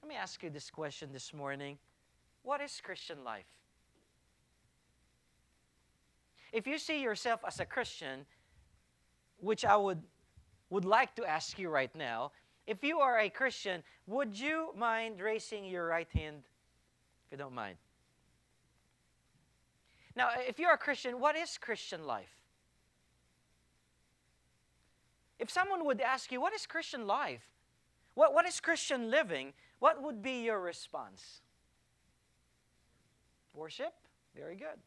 Let me ask you this question this morning. What is Christian life? If you see yourself as a Christian, which I would like to ask you right now, if you are a Christian, would you mind raising your right hand, if you don't mind? Now, if you're a Christian, what is Christian life? If someone would ask you, what is Christian life? What is Christian living? What would be your response? Worship? Very good.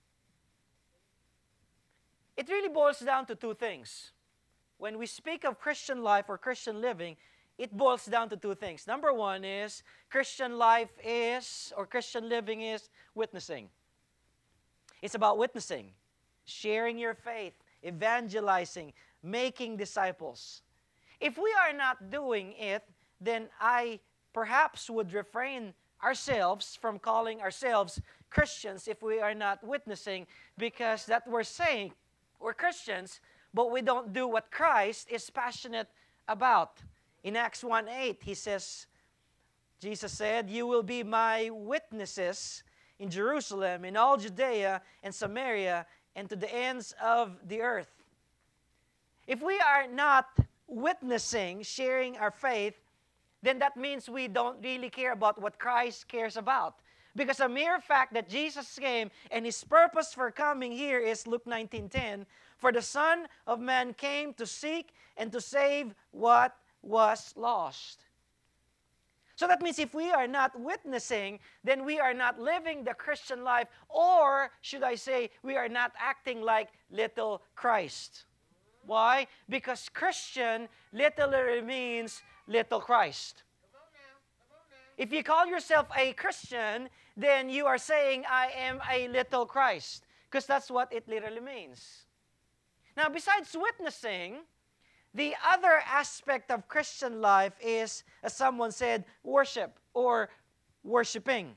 It really boils down to two things. When we speak of Christian life or Christian living, it boils down to two things. Number one is Christian life is, or Christian living is, witnessing. It's about witnessing, sharing your faith, evangelizing, making disciples. If we are not doing it, then I perhaps would refrain ourselves from calling ourselves Christians if we are not witnessing, because that we're saying we're Christians, but we don't do what Christ is passionate about. In Acts 1:8, he says, Jesus said, "You will be my witnesses in Jerusalem, in all Judea and Samaria, and to the ends of the earth." If we are not witnessing, sharing our faith, then that means we don't really care about what Christ cares about. Because a mere fact that Jesus came and His purpose for coming here is Luke 19:10, "For the Son of Man came to seek and to save what was lost." So that means if we are not witnessing, then we are not living the Christian life, or should I say, we are not acting like little Christ. Why? Because Christian literally means little Christ. If you call yourself a Christian, then you are saying, I am a little Christ, because that's what it literally means. Now, besides witnessing, the other aspect of Christian life is, as someone said, worship or worshiping.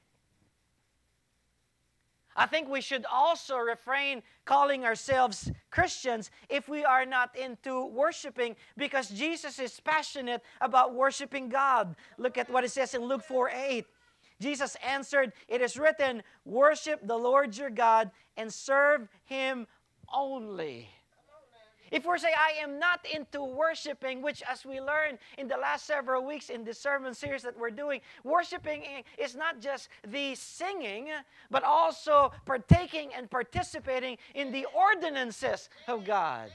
I think we should also refrain calling ourselves Christians if we are not into worshiping, because Jesus is passionate about worshiping God. Look at what it says in Luke 4:8. Jesus answered, "It is written, worship the Lord your God and serve Him only." If we say, I am not into worshiping, which as we learned in the last several weeks in this sermon series that we're doing, worshiping is not just the singing, but also partaking and participating in the ordinances of God.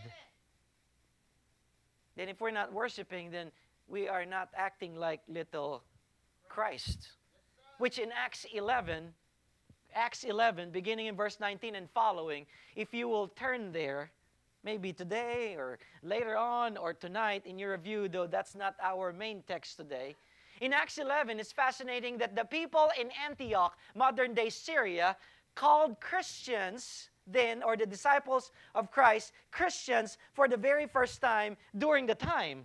Then if we're not worshiping, then we are not acting like little Christ. Which in Acts 11, beginning in verse 19 and following, if you will turn there, maybe today or later on or tonight in your review, though that's not our main text today. In Acts 11, it's fascinating that the people in Antioch, modern-day Syria, called Christians then, or the disciples of Christ, Christians for the very first time during the time.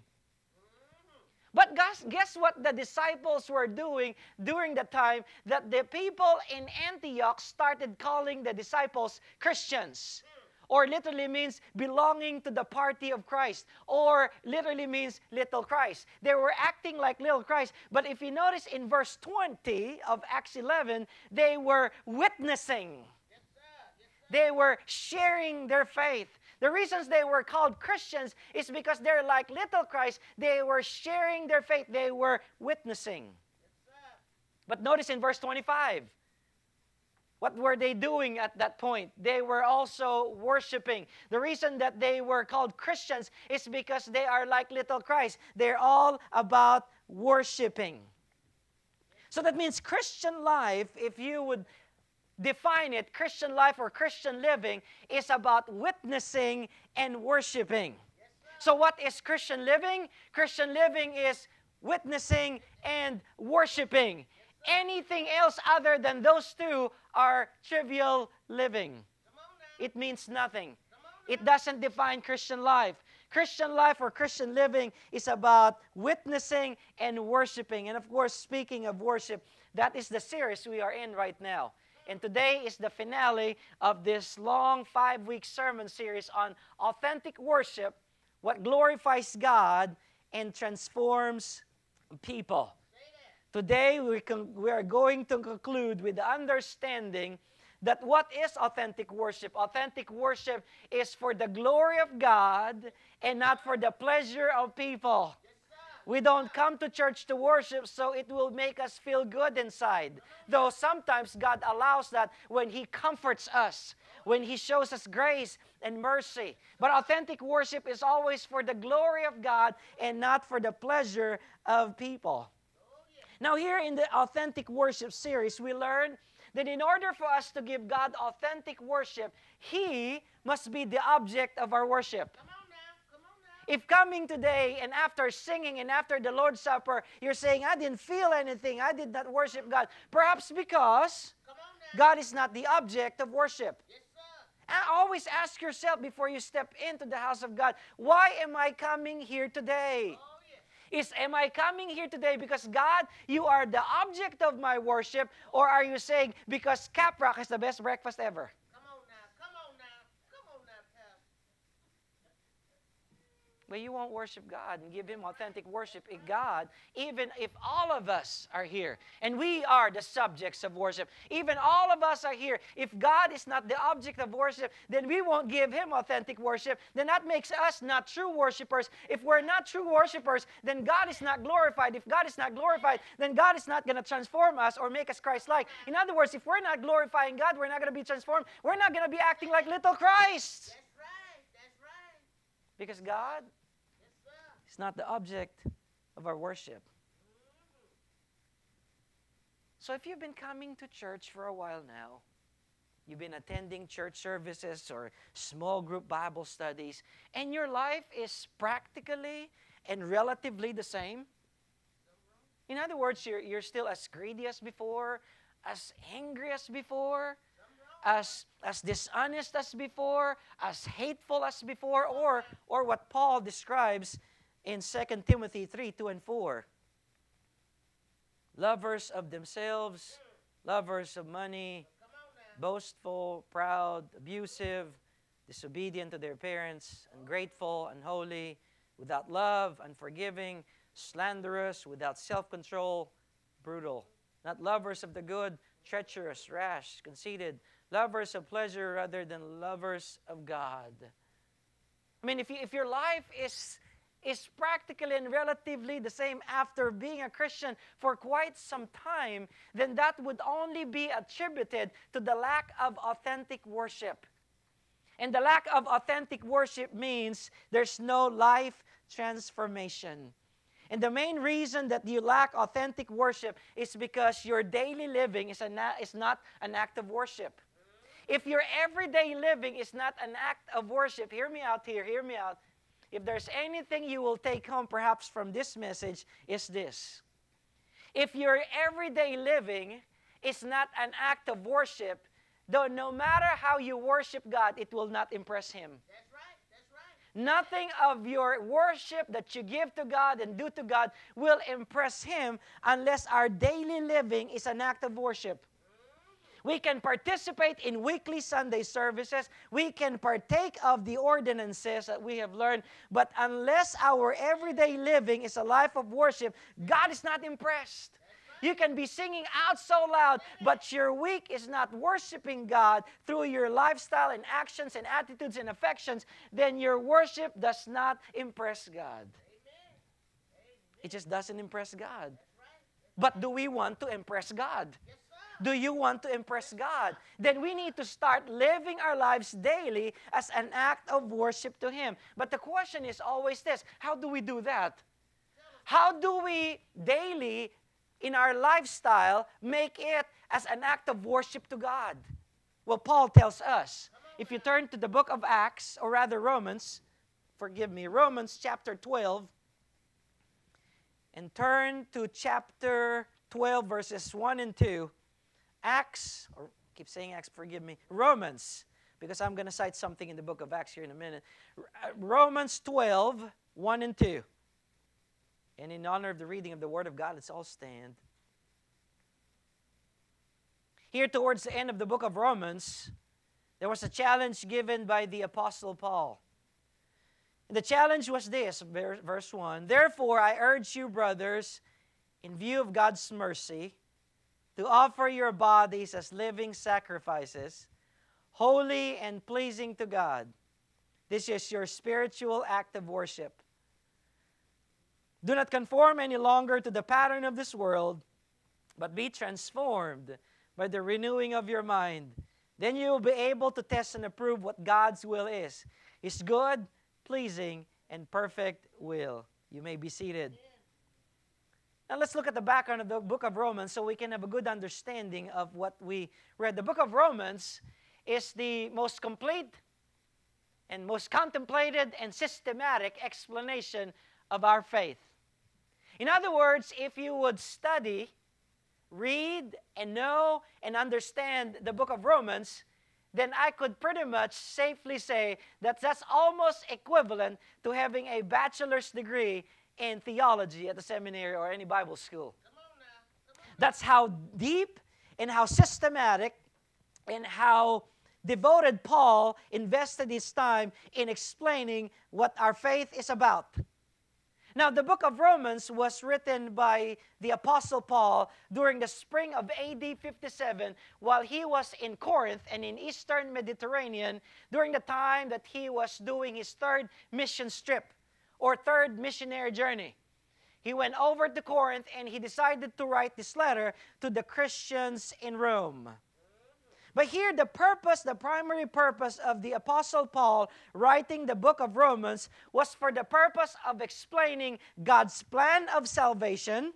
But guess what the disciples were doing during the time that the people in Antioch started calling the disciples Christians? Or literally means belonging to the party of Christ. Or literally means little Christ. They were acting like little Christ. But if you notice in verse 20 of Acts 11, they were witnessing. Yes, sir. Yes, sir. They were sharing their faith. The reasons they were called Christians is because they're like little Christ. They were sharing their faith. They were witnessing. Yes, sir. But notice in verse 25, what were they doing at that point? They were also worshiping. The reason that they were called Christians is because they are like little Christ. They're all about worshiping. So that means Christian life, if you would define it, Christian life or Christian living is about witnessing and worshiping. Yes, sir. So what is Christian living? Christian living is witnessing and worshiping. Anything else other than those two are trivial living. Come on now. It means nothing. Come on now. It doesn't define Christian life. Christian life or Christian living is about witnessing and worshiping. And of course, speaking of worship, that is the series we are in right now. And today is the finale of this long 5-week sermon series on authentic worship, what glorifies God and transforms people. Today, we are going to conclude with the understanding that what is authentic worship? Authentic worship is for the glory of God and not for the pleasure of people. We don't come to church to worship so it will make us feel good inside. Though sometimes God allows that when He comforts us, when He shows us grace and mercy. But authentic worship is always for the glory of God and not for the pleasure of people. Now here in the authentic worship series, we learn that in order for us to give God authentic worship, He must be the object of our worship. Come on now. Come on now. If coming today and after singing and after the Lord's Supper, you're saying, I didn't feel anything, I did not worship God, perhaps because Come on now. God is not the object of worship. Yes, sir. And always ask yourself before you step into the house of God, why am I coming here today? Oh, yes. Am I coming here today because God, you are the object of my worship, or are you saying because Caprock is the best breakfast ever? Come on now. Come on now. Come on now, Pastor. But you won't worship God and give Him authentic worship in God, even if all of us are here. And we are the subjects of worship. Even all of us are here. If God is not the object of worship, then we won't give Him authentic worship. Then that makes us not true worshipers. If we're not true worshipers, then God is not glorified. If God is not glorified, then God is not going to transform us or make us Christ-like. In other words, if we're not glorifying God, we're not going to be transformed. We're not going to be acting like little Christ. That's right. That's right. Because God Yes, sir. is not the object of our worship. So if you've been coming to church for a while now, you've been attending church services or small group Bible studies, and your life is practically and relatively the same. In other words, you're still as greedy as before, as angry as before, as dishonest as before, as hateful as before, or what Paul describes in 2 Timothy 3:2-4. Lovers of themselves, lovers of money, Come on now. boastful, proud, abusive, disobedient to their parents, ungrateful, unholy, without love, unforgiving, slanderous, without self-control, brutal. Not lovers of the good, treacherous, rash, conceited, lovers of pleasure rather than lovers of God. I mean, if your life is practically and relatively the same after being a Christian for quite some time, then that would only be attributed to the lack of authentic worship. And the lack of authentic worship means there's no life transformation. And the main reason that you lack authentic worship is because your daily living is not an act of worship. If your everyday living is not an act of worship, hear me out here, hear me out. If there's anything you will take home perhaps from this message, is this. If your everyday living is not an act of worship, though no matter how you worship God, it will not impress Him. That's right. That's right. Nothing of your worship that you give to God and do to God will impress Him unless our daily living is an act of worship. We can participate in weekly Sunday services. We can partake of the ordinances that we have learned. But unless our everyday living is a life of worship, God is not impressed. You can be singing out so loud, but your week is not worshiping God through your lifestyle and actions and attitudes and affections, then your worship does not impress God. It just doesn't impress God. But do we want to impress God? Do you want to impress God? Then we need to start living our lives daily as an act of worship to Him. But the question is always this: how do we do that? How do we daily, in our lifestyle, make it as an act of worship to God? Well, Paul tells us. If you turn to the book of Acts, or rather Romans chapter 12, and turn to chapter 12, verses 1 and 2. Acts, or keep saying Acts, forgive me, Romans, because I'm going to cite something in the book of Acts here in a minute. Romans 12, 1 and 2. And in honor of the reading of the Word of God, let's all stand. Here towards the end of the book of Romans, there was a challenge given by the Apostle Paul. And the challenge was this, verse 1. Therefore, I urge you, brothers, in view of God's mercy, to offer your bodies as living sacrifices, holy and pleasing to God. This is your spiritual act of worship. Do not conform any longer to the pattern of this world, but be transformed by the renewing of your mind. Then you will be able to test and approve what God's will is, His good, pleasing, and perfect will. You may be seated. Now let's look at the background of the book of Romans so we can have a good understanding of what we read. The book of Romans is the most complete and most contemplated and systematic explanation of our faith. In other words, if you would study, read, and know and understand the book of Romans, then I could pretty much safely say that that's almost equivalent to having a bachelor's degree in theology at the seminary or any Bible school. Come on now. Come on. That's how deep and how systematic and how devoted Paul invested his time in explaining what our faith is about. Now, the book of Romans was written by the Apostle Paul during the spring of AD 57 while he was in Corinth and in Eastern Mediterranean during the time that he was doing his third mission trip or third missionary journey. He went over to Corinth and he decided to write this letter to the Christians in Rome. But here the primary purpose of the Apostle Paul writing the book of Romans was for the purpose of explaining God's plan of salvation,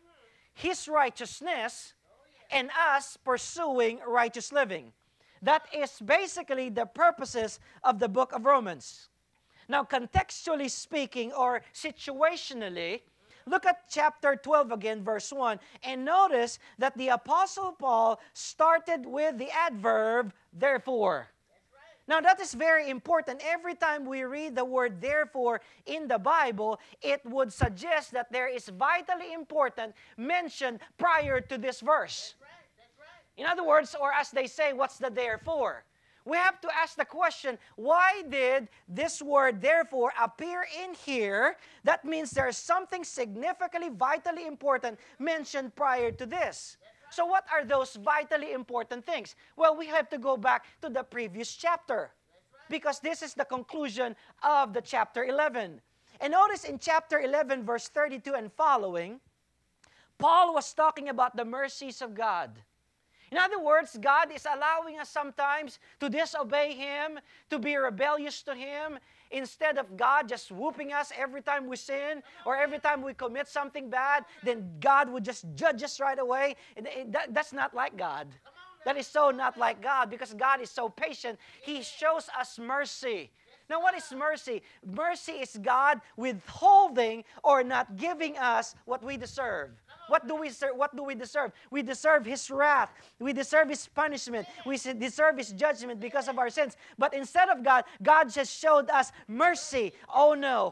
His righteousness, and us pursuing righteous living. That is basically the purposes of the book of Romans. Now, contextually speaking or situationally, look at chapter 12 again, verse 1, and notice that the Apostle Paul started with the adverb, therefore. Now, that is very important. Every time we read the word therefore in the Bible, it would suggest that there is vitally important mention prior to this verse. That's right. In other words, or as they say, what's the therefore? We have to ask the question, why did this word therefore appear in here? That means there's something significantly, vitally important mentioned prior to this. So what are those vitally important things? Well, we have to go back to the previous chapter because this is the conclusion of the chapter 11. And notice in chapter 11, verse 32 and following, Paul was talking about the mercies of God. In other words, God is allowing us sometimes to disobey Him, to be rebellious to Him, instead of God just whooping us every time we sin or every time we commit something bad, then God would just judge us right away. That's not like God. That is so not like God because God is so patient. He shows us mercy. Now, what is mercy? Mercy is God withholding or not giving us what we deserve. What do we deserve? We deserve His wrath. We deserve His punishment. We deserve His judgment because of our sins. But instead of God, God just showed us mercy. Oh, no,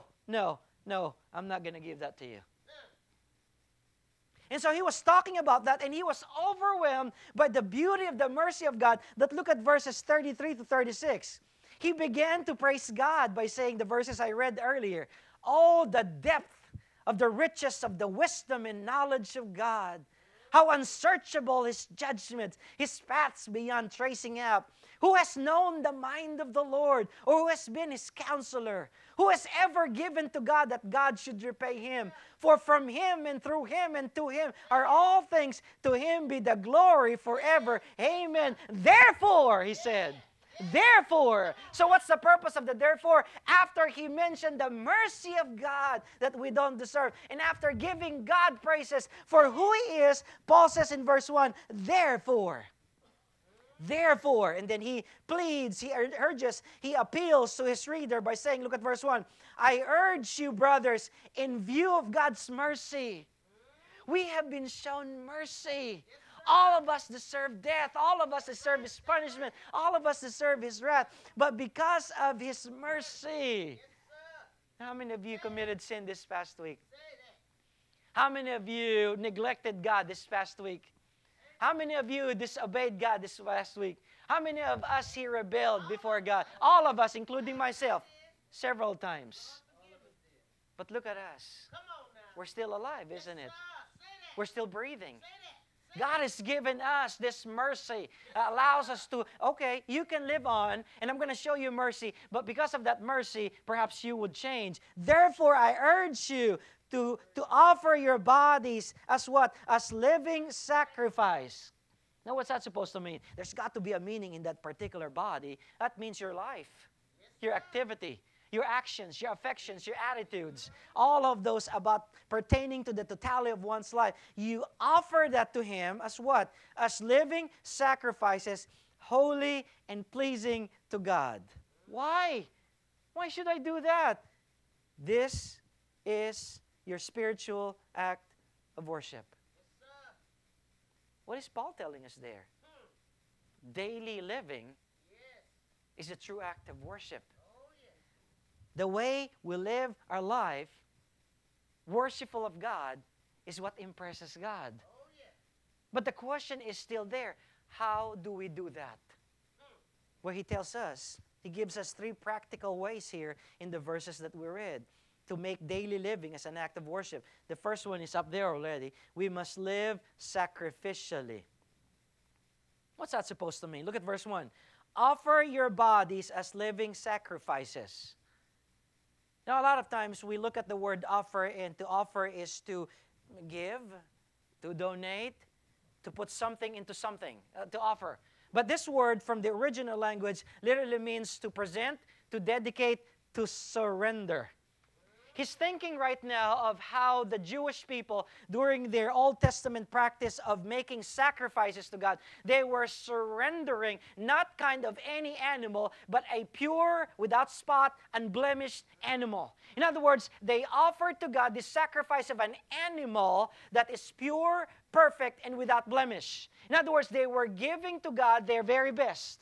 I'm not going to give that to you. And so he was talking about that, and he was overwhelmed by the beauty of the mercy of God. That look at verses 33 to 36. He began to praise God by saying the verses I read earlier. Oh, the depth of the riches of the wisdom and knowledge of God. How unsearchable His judgments, His paths beyond tracing out. Who has known the mind of the Lord, or who has been His counselor? Who has ever given to God that God should repay him? For from Him and through Him and to Him are all things. To Him be the glory forever. Amen. Therefore, he said, therefore. So what's the purpose of the therefore? After he mentioned the mercy of God that we don't deserve, and after giving God praises for who He is, Paul says in verse 1, therefore. Therefore, and then he pleads, he urges, he appeals to his reader by saying, look at verse 1, I urge you, brothers, in view of God's mercy. We have been shown mercy. All of us deserve death. All of us deserve His punishment. All of us deserve His wrath. But because of His mercy, how many of you committed sin this past week? How many of you neglected God this past week? How many of you disobeyed God this past week? How many of us here rebelled before God? All of us, including myself, several times. But look at us. Come on now. We're still alive, isn't it? Say that. We're still breathing. Say that. Say God has given us this mercy, allows us to, okay, you can live on, and I'm going to show you mercy, but because of that mercy, perhaps you would change. Therefore, I urge you to offer your bodies as what? As living sacrifice. Now, what's that supposed to mean? There's got to be a meaning in that particular body. That means your life, your activity, your actions, your affections, your attitudes, all of those about pertaining to the totality of one's life. You offer that to Him as what? As living sacrifices, holy and pleasing to God. Why? Why should I do that? This is your spiritual act of worship. What is Paul telling us there? Daily living is a true act of worship. The way we live our life, worshipful of God, is what impresses God. But the question is still there. How do we do that? Well, he tells us, he gives us 3 practical ways here in the verses that we read to make daily living as an act of worship. The first one is up there already. We must live sacrificially. What's that supposed to mean? Look at verse 1. Offer your bodies as living sacrifices. Now, a lot of times we look at the word offer, and to offer is to give, to donate, to put something into something, to offer. But this word from the original language literally means to present, to dedicate, to surrender. He's thinking right now of how the Jewish people, during their Old Testament practice of making sacrifices to God, they were surrendering not kind of any animal, but a pure, without spot, unblemished animal. In other words, they offered to God the sacrifice of an animal that is pure, perfect, and without blemish. In other words, they were giving to God their very best.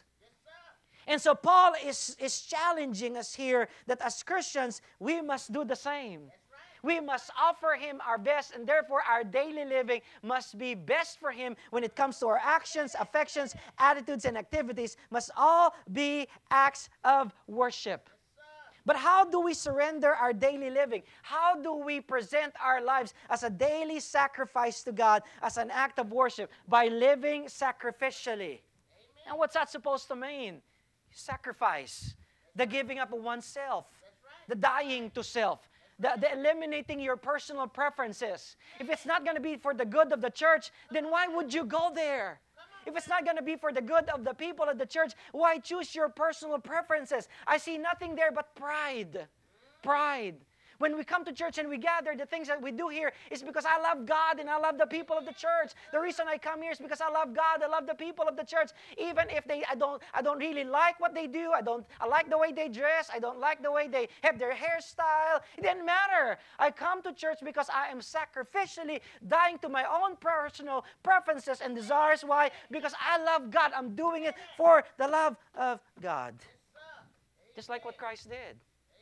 And so Paul is challenging us here that as Christians, we must do the same. We must offer Him our best, and therefore our daily living must be best for Him when it comes to our actions, affections, attitudes, and activities must all be acts of worship. But how do we surrender our daily living? How do we present our lives as a daily sacrifice to God, as an act of worship? By living sacrificially. Now, what's that supposed to mean? Sacrifice, the giving up of oneself, the dying to self, the eliminating your personal preferences. If it's not going to be for the good of the church, then why would you go there? If it's not going to be for the good of the people of the church, why choose your personal preferences? I see nothing there but pride. Pride. When we come to church and we gather, the things that we do here is because I love God and I love the people of the church. The reason I come here is because I love God, I love the people of the church. Even if I don't really like what they do, I like the way they dress, I don't like the way they have their hairstyle. It doesn't matter. I come to church because I am sacrificially dying to my own personal preferences and desires. Why? Because I love God. I'm doing it for the love of God. Just like what Christ did.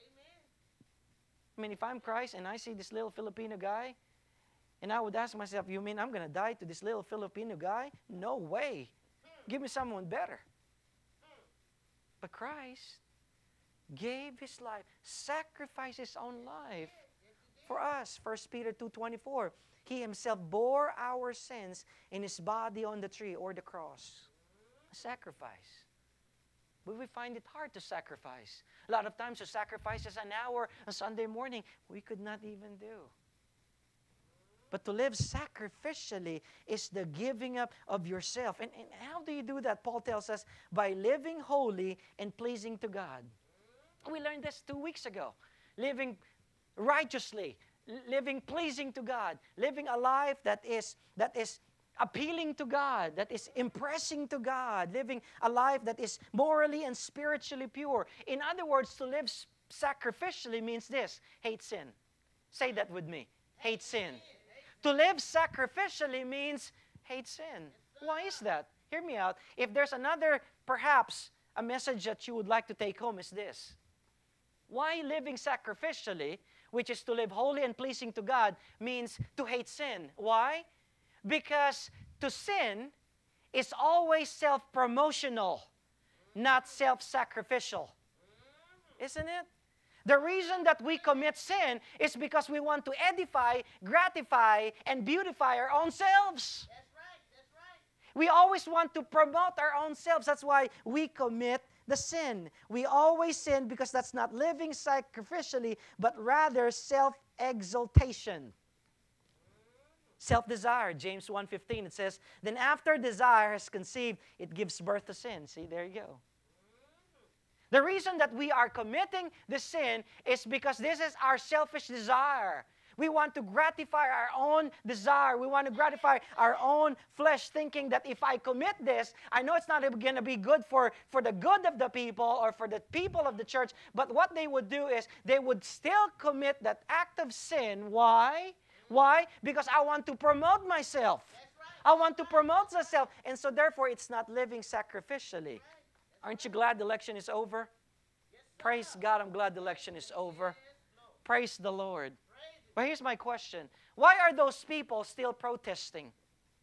I mean, if I'm Christ and I see this little Filipino guy, and I would ask myself, you mean I'm going to die to this little Filipino guy? No way. Give me someone better. But Christ gave His life, sacrificed His own life for us. 1 Peter 2:24. He Himself bore our sins in His body on the tree or the cross. A sacrifice. But we find it hard to sacrifice. A lot of times to sacrifice just an hour on Sunday morning, we could not even do. But to live sacrificially is the giving up of yourself. And how do you do that? Paul tells us, by living holy and pleasing to God. We learned this 2 weeks ago. Living righteously, living pleasing to God, living a life that is appealing to God, that is impressing to God, living a life that is morally and spiritually pure. In other words, to live sacrificially means this: hate sin. Say that with me. Hate sin. To live sacrificially means hate sin. Why is that? Hear me out. If there's another, perhaps, a message that you would like to take home is this. Why living sacrificially, which is to live holy and pleasing to God, means to hate sin? Why? Because to sin is always self-promotional, not self-sacrificial. Isn't it? The reason that we commit sin is because we want to edify, gratify, and beautify our own selves. That's right. That's right. We always want to promote our own selves. That's why we commit the sin. We always sin because that's not living sacrificially, but rather self-exaltation. Self-desire, James 1:15, it says, then after desire has conceived, it gives birth to sin. See, there you go. The reason that we are committing the sin is because this is our selfish desire. We want to gratify our own desire. We want to gratify our own flesh, thinking that if I commit this, I know it's not going to be good for the good of the people or for the people of the church, but what they would do is they would still commit that act of sin. Why? Why? Because I want to promote myself. I want to promote myself. And so therefore, it's not living sacrificially. Aren't you glad the election is over? Praise God, I'm glad the election is over. Praise the Lord. But here's my question. Why are those people still protesting?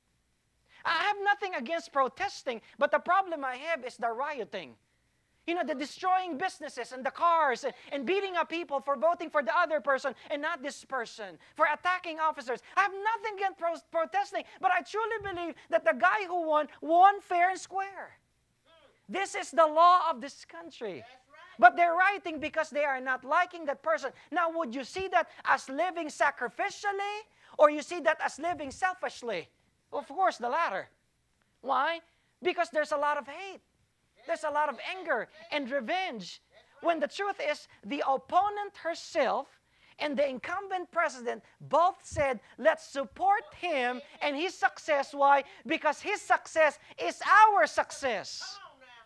I have nothing against protesting, but the problem I have is the rioting. You know, the destroying businesses and the cars and beating up people for voting for the other person and not this person, for attacking officers. I have nothing against protesting, but I truly believe that the guy who won fair and square. This is the law of this country. But they're rioting because they are not liking that person. Now, would you see that as living sacrificially or you see that as living selfishly? Of course, the latter. Why? Because there's a lot of hate. There's a lot of anger and revenge. When the truth is, the opponent herself and the incumbent president both said, let's support him and his success. Why? Because his success is our success.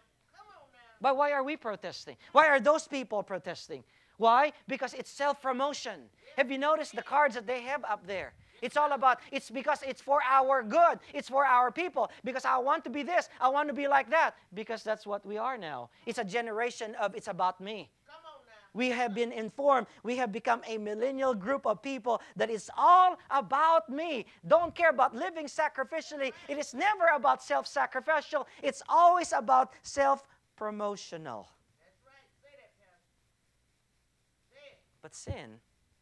But why are we protesting? Why are those people protesting? Why? Because it's self-promotion. Have you noticed the cards that they have up there? It's all about, it's because it's for our good. It's for our people. Because I want to be this. I want to be like that. Because that's what we are now. It's a generation of it's about me. We have been informed. We have become a millennial group of people that is all about me. Don't care about living sacrificially. It is never about self-sacrificial. It's always about self-promotional. That's right. Say that, Pastor. Say it. But sin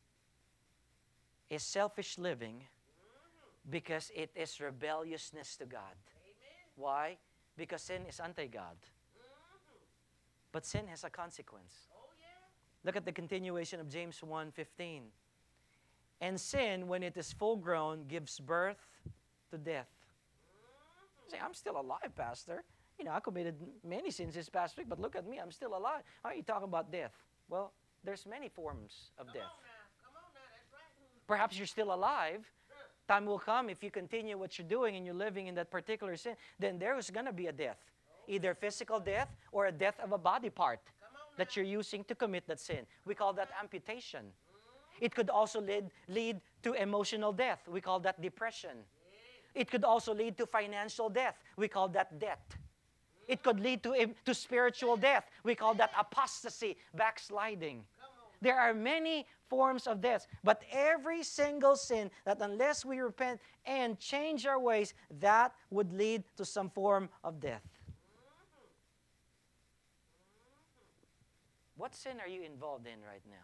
is selfish living because it is rebelliousness to God. Amen. Why? Because sin is anti-God. But sin has a consequence. Oh, yeah. Look at the continuation of James 1:15. And sin, when it is full grown, gives birth to death. Say, I'm still alive, Pastor. You know, I committed many sins this past week, but look at me, I'm still alive. How are you talking about death? Well, there's many forms of death. Come on now. That's right. Perhaps you're still alive. Time will come if you continue what you're doing and you're living in that particular sin, then there is going to be a death. Either physical death or a death of a body part that you're using to commit that sin. We call that amputation. It could also lead to emotional death. We call that depression. It could also lead to financial death. We call that debt. It could lead to spiritual death. We call that apostasy, backsliding. There are many forms of death, but every single sin that unless we repent and change our ways, that would lead to some form of death. What sin are you involved in right now?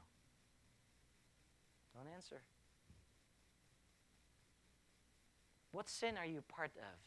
Don't answer. What sin are you part of?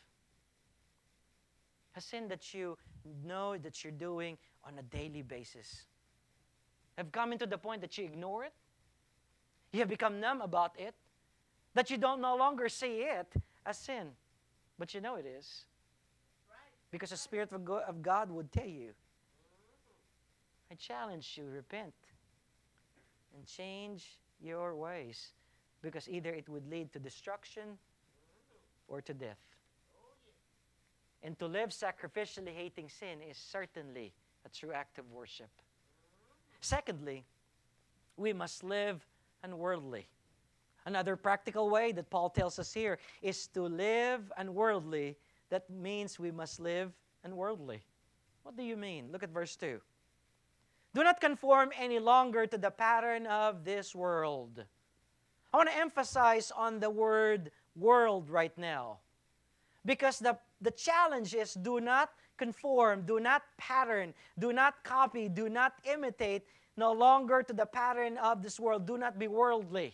A sin that you know that you're doing on a daily basis. Have come into the point that you ignore it. You have become numb about it. That you don't no longer see it as sin. But you know it is. Because the Spirit of God would tell you. I challenge you, repent. And change your ways. Because either it would lead to destruction or to death. And to live sacrificially hating sin is certainly a true act of worship. Secondly, we must live unworldly. Another practical way that Paul tells us here is to live unworldly. That means we must live unworldly. What do you mean? Look at verse 2. Do not conform any longer to the pattern of this world. I want to emphasize on the word world right now. Because the challenge is do not conform, do not pattern, do not copy, do not imitate no longer to the pattern of this world. Do not be worldly.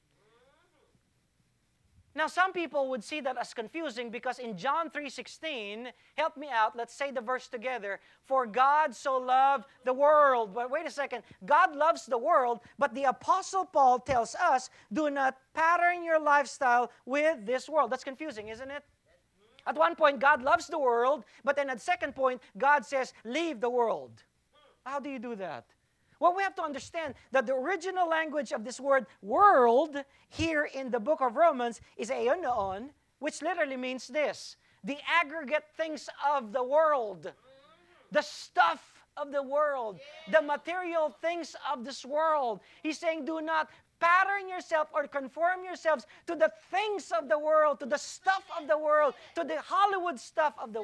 Now, some people would see that as confusing because in John 3:16, help me out, let's say the verse together. For God so loved the world. But wait a second. God loves the world, but the Apostle Paul tells us, do not pattern your lifestyle with this world. That's confusing, isn't it? At one point, God loves the world, but then at second point, God says, leave the world. How do you do that? Well, we have to understand that the original language of this word world here in the book of Romans is aionon, which literally means this: the aggregate things of the world, the stuff of the world, the material things of this world. He's saying, do not pattern yourself or conform yourselves to the things of the world, to the stuff of the world, to the Hollywood stuff of the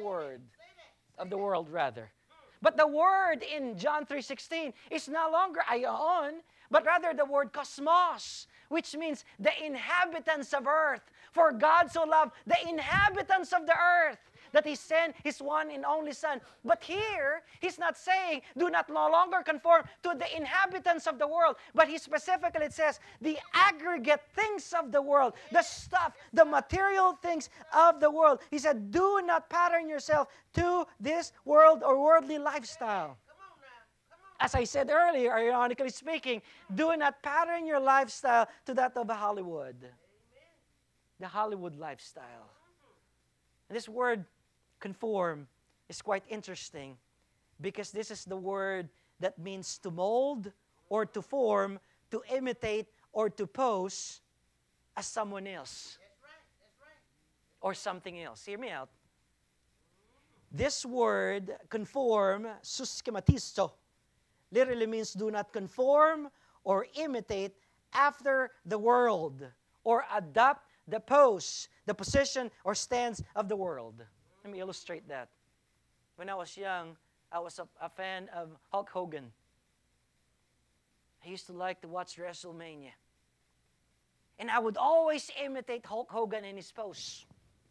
world rather. But the word in John 3:16 is no longer aion, but rather the word cosmos, which means the inhabitants of earth. For God so loved the inhabitants of the earth that He sent His one and only Son. But here, He's not saying, do not no longer conform to the inhabitants of the world. But He specifically says, the aggregate things of the world, the stuff, the material things of the world. He said, do not pattern yourself to this world or worldly lifestyle. As I said earlier, ironically speaking, do not pattern your lifestyle to that of Hollywood. The Hollywood lifestyle. And this word conform is quite interesting because this is the word that means to mold or to form, to imitate or to pose as someone else. That's right. Or something else. Hear me out. This word conform, suschematizo, literally means do not conform or imitate after the world or adopt the pose, the position or stance of the world. Let me illustrate that. When I was young, I was a fan of Hulk Hogan. I used to like to watch WrestleMania. And I would always imitate Hulk Hogan in his pose.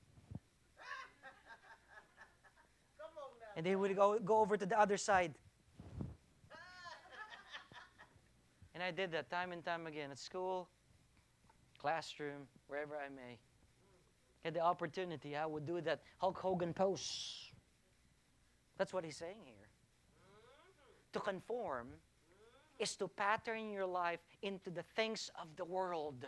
Come on now. And they would go over to the other side. And I did that time and time again at school, classroom, wherever I may. Had the opportunity, I would do that Hulk Hogan pose. That's what he's saying here. To conform is to pattern your life into the things of the world.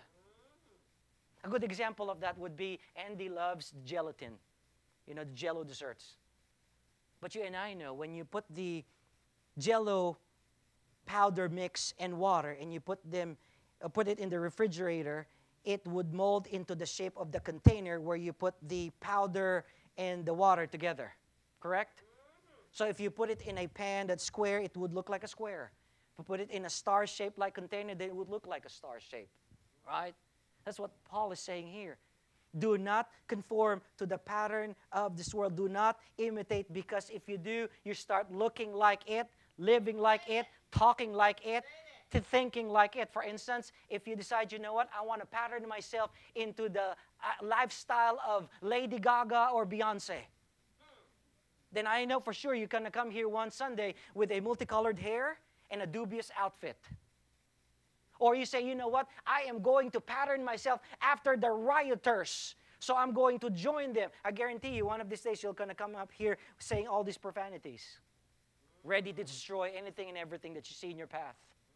A good example of that would be Andy loves gelatin. You know, the Jell-O desserts. But you and I know when you put the Jell-O powder mix and water and you put it in the refrigerator, it would mold into the shape of the container where you put the powder and the water together. Correct? So if you put it in a pan that's square, it would look like a square. If you put it in a star-shaped like container, then it would look like a star shape. Right? That's what Paul is saying here. Do not conform to the pattern of this world. Do not imitate, because if you do, you start looking like it, living like it, talking like it, to thinking like it. For instance, if you decide, you know what, I want to pattern myself into the lifestyle of Lady Gaga or Beyonce, then I know for sure you're going to come here one Sunday with a multicolored hair and a dubious outfit. Or you say, you know what, I am going to pattern myself after the rioters, so I'm going to join them. I guarantee you, one of these days you're going to come up here saying all these profanities, ready to destroy anything and everything that you see in your path.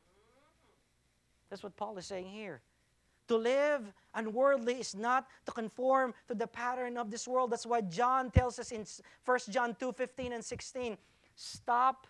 That's what Paul is saying here. To live unworldly is not to conform to the pattern of this world. That's why John tells us in 1 John 2:15 and 16, stop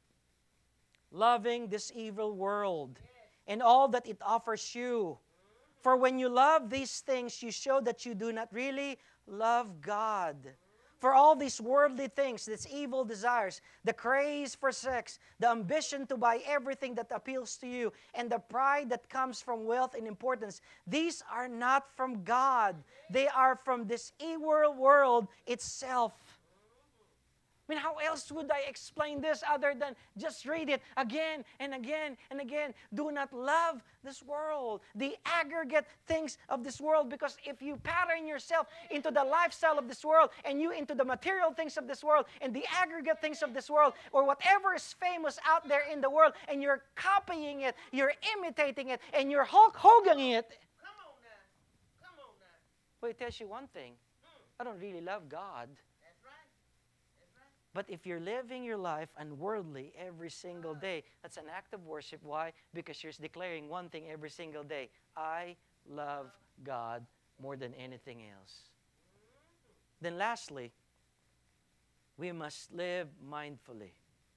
loving this evil world and all that it offers you. For when you love these things, you show that you do not really love God. For all these worldly things, these evil desires, the craze for sex, the ambition to buy everything that appeals to you, and the pride that comes from wealth and importance, these are not from God. They are from this evil world itself. I mean, how else would I explain this other than just read it again and again and again? Do not love this world, the aggregate things of this world, because if you pattern yourself into the lifestyle of this world and you into the material things of this world and the aggregate things of this world or whatever is famous out there in the world and you're copying it, you're imitating it, and you're Hulk Hoganing it, Come on now. Come on now. well, it tells you one thing. I don't really love God. That's right. That's right. But if you're living your life unworldly every single day, that's an act of worship. Why? Because you're declaring one thing every single day. I love God more than anything else. Then lastly, we must live mindfully.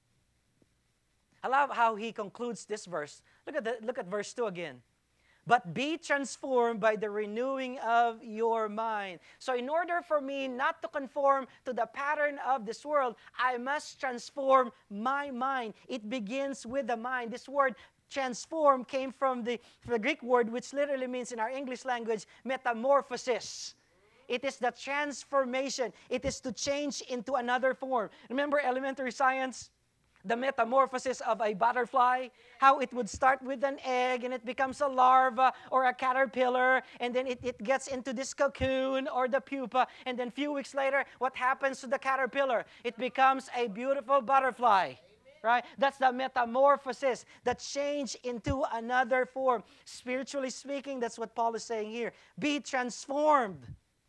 I love how he concludes this verse. Look at verse 2 again. But be transformed by the renewing of your mind. So in order for me not to conform to the pattern of this world, I must transform my mind. It begins with the mind. This word transform came from the Greek word, which literally means in our English language, metamorphosis. It is the transformation. It is to change into another form. Remember elementary science? The metamorphosis of a butterfly, how it would start with an egg and it becomes a larva or a caterpillar, and then it gets into this cocoon or the pupa, and then a few weeks later, what happens to the caterpillar? It becomes a beautiful butterfly. Right? That's the metamorphosis, the change into another form. Spiritually speaking, that's what Paul is saying here. Be transformed.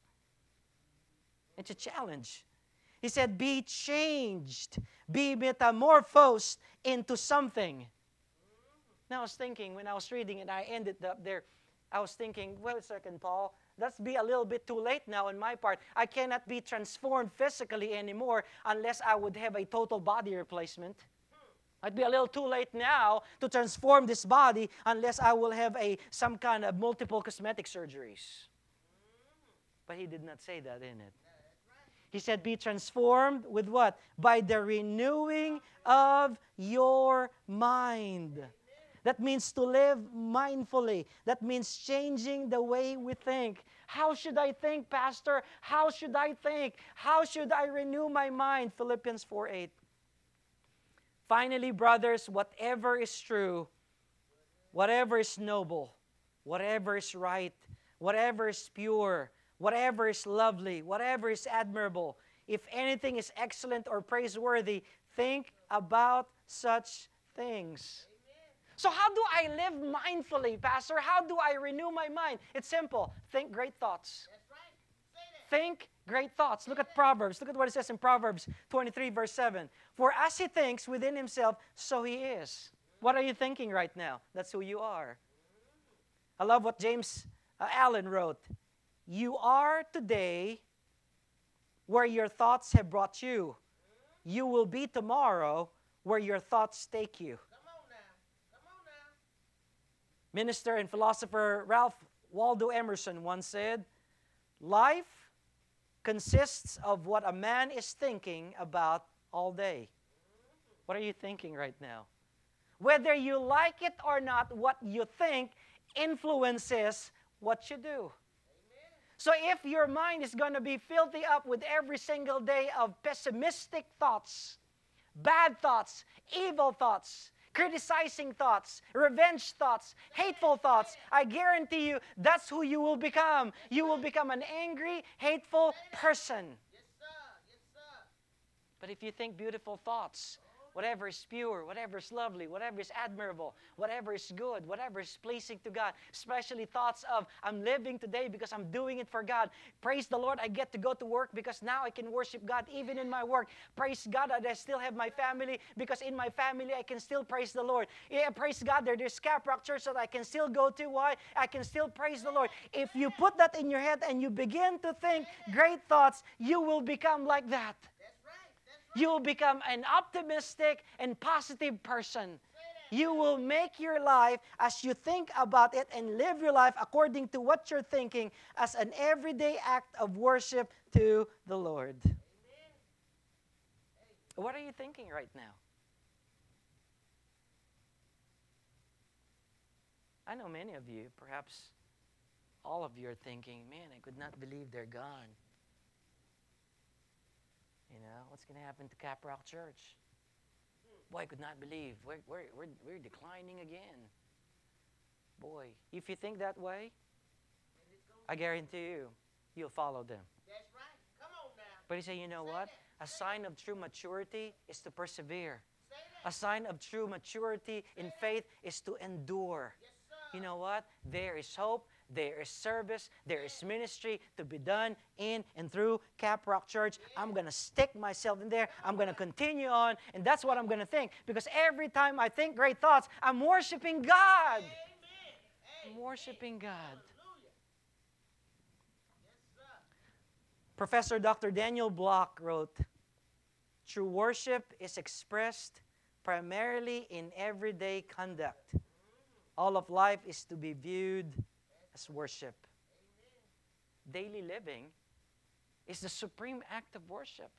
It's a challenge. He said, be changed, be metamorphosed into something. Now I was thinking, when I was reading and I ended up there, I was thinking, well, a second, Paul, that's be a little bit too late now on my part. I cannot be transformed physically anymore unless I would have a total body replacement. I'd be a little too late now to transform this body unless I will have some kind of multiple cosmetic surgeries. But he did not say that in it. He said, be transformed with what? By the renewing of your mind. That means to live mindfully. That means changing the way we think. How should I think, Pastor? How should I think? How should I renew my mind? Philippians 4:8. Finally, brothers, whatever is true, whatever is noble, whatever is right, whatever is pure, whatever is lovely, whatever is admirable, if anything is excellent or praiseworthy, think about such things. So how do I live mindfully, Pastor? How do I renew my mind? It's simple. Think great thoughts. That's right. Say that. Think great thoughts. Look at Proverbs. Look at what it says in Proverbs 23, verse 7. For as he thinks within himself, so he is. What are you thinking right now? That's who you are. I love what James Allen wrote. You are today where your thoughts have brought you. You will be tomorrow where your thoughts take you. Come on now. Come on now. Minister and philosopher Ralph Waldo Emerson once said, life consists of what a man is thinking about all day. What are you thinking right now? Whether you like it or not, what you think influences what you do. So if your mind is going to be filthy up with every single day of pessimistic thoughts, bad thoughts, evil thoughts, criticizing thoughts, revenge thoughts, hateful thoughts, I guarantee you that's who you will become. You will become an angry, hateful person. Yes, sir. Yes, sir. But if you think beautiful thoughts, whatever is pure, whatever is lovely, whatever is admirable, whatever is good, whatever is pleasing to God, especially thoughts of, I'm living today because I'm doing it for God. Praise the Lord, I get to go to work because now I can worship God even in my work. Praise God that I still have my family because in my family I can still praise the Lord. Yeah, praise God, there's Caprock Church that I can still go to. Why? I can still praise the Lord. If you put that in your head and you begin to think great thoughts, you will become like that. You will become an optimistic and positive person. You will make your life as you think about it and live your life according to what you're thinking as an everyday act of worship to the Lord. What are you thinking right now? I know many of you, perhaps all of you are thinking, man, I could not believe they're gone. What's going to happen to Caprock Church? Boy, I could not believe. We're declining again. Boy, if you think that way, And it's gonna I guarantee you, you'll follow them. That's right. Come on now. But you say, you know Say what? that. A sign of true maturity is to persevere. Say A that. sign of true maturity in faith is to endure. Yes, sir. You know what? There is hope, there is service, there is ministry to be done in and through Caprock Church. I'm going to stick myself in there. I'm going to continue on, and that's what I'm going to think. Because every time I think great thoughts, I'm worshiping God. Amen. I'm worshiping God. Hallelujah. Yes, sir. Professor Dr. Daniel Block wrote, true worship is expressed primarily in everyday conduct. All of life is to be viewed as worship. Daily living is the supreme act of worship.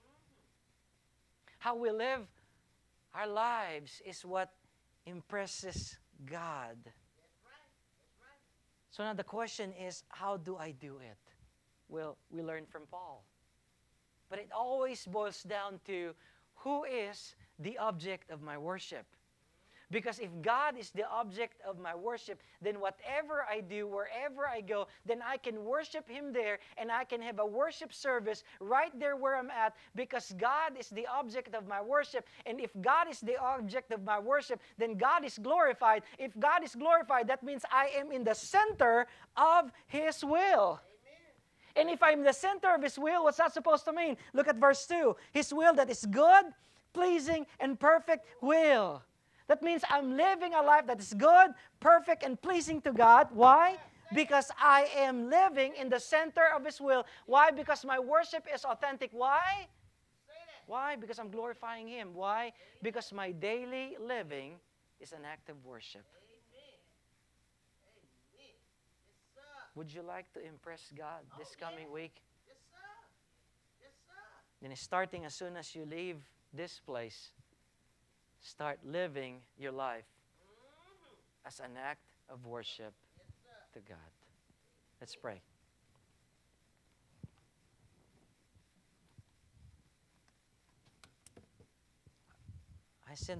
How we live our lives is what impresses God. That's right. That's right. So now the question is, how do I do it? Well, we learn from Paul. But it always boils down to who is the object of my worship. Because if God is the object of my worship, then whatever I do, wherever I go, then I can worship Him there, and I can have a worship service right there where I'm at, because God is the object of my worship. And if God is the object of my worship, then God is glorified. If God is glorified, that means I am in the center of His will. And if I'm the center of His will, what's that supposed to mean? Look at verse 2. His will that is good, pleasing, and perfect will. That means I'm living a life that is good, perfect, and pleasing to God. Why? Because I am living in the center of His will. Why? Because my worship is authentic. Why? Say that. Why? Because I'm glorifying Him. Why? Because my daily living is an act of worship. Amen. Amen. Yes, sir. Would you like to impress God this coming week? Yes, sir. Yes, sir. Then starting as soon as you leave this place, start living your life as an act of worship to God. Let's pray. I sense